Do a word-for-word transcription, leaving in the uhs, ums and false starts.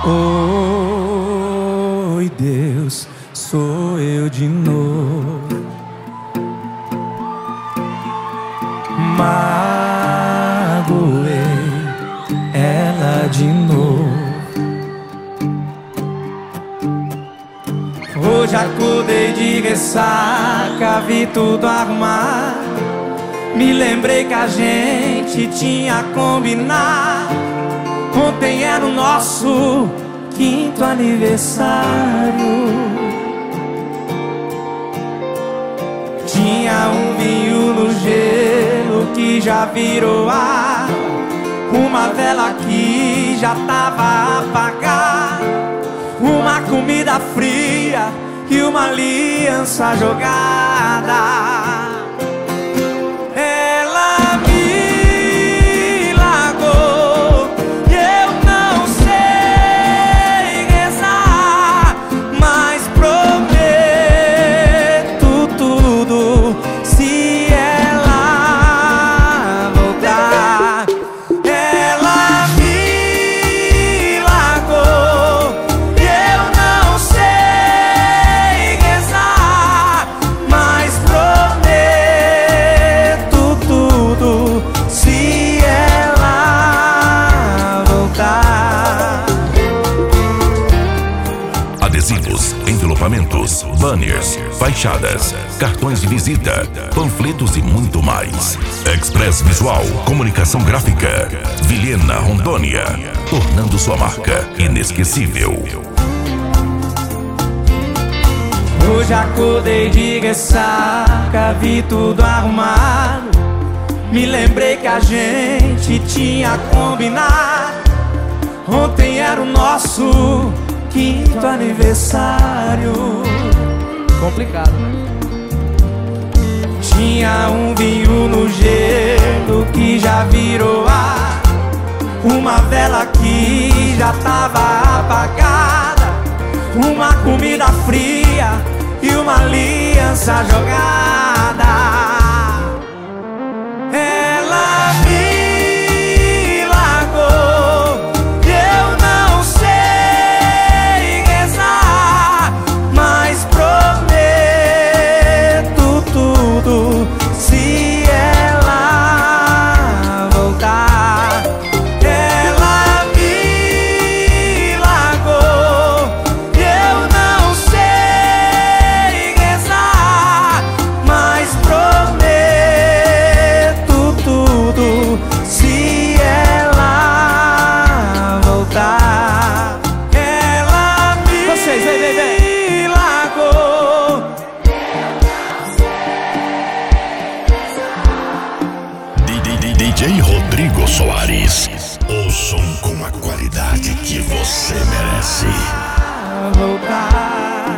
Oi, Deus, sou eu de novo. Magoei ela de novo. Hoje acordei de ressaca, vi tudo arrumado. Me lembrei que a gente tinha combinado. Ontem era o nosso quinto aniversário. Tinha um vinho no gelo que já virou água, uma vela que já tava apagada, uma comida fria e uma aliança jogada. Adesivos, envelopamentos, banners, fachadas, cartões de visita, panfletos e muito mais. Express Visual, comunicação gráfica, Vilhena, Rondônia, tornando sua marca inesquecível. Hoje acordei de ressaca, vi tudo arrumado. Me lembrei que a gente tinha combinado. Ontem era o nosso quinto aniversário. Complicado, né? Tinha um vinho no gelo que já virou ar, uma vela que já tava apagada, uma comida fria e uma aliança jogada. Ela me largou e eu não sei rezar, mas prometo tudo se ela voltar. Ela me largou e eu não sei rezar, mas prometo tudo se ela voltar. Ela me Vocês, vem, vem, vem. largou. D J Rodrigo Soares, o som com a qualidade que você merece. Voltar.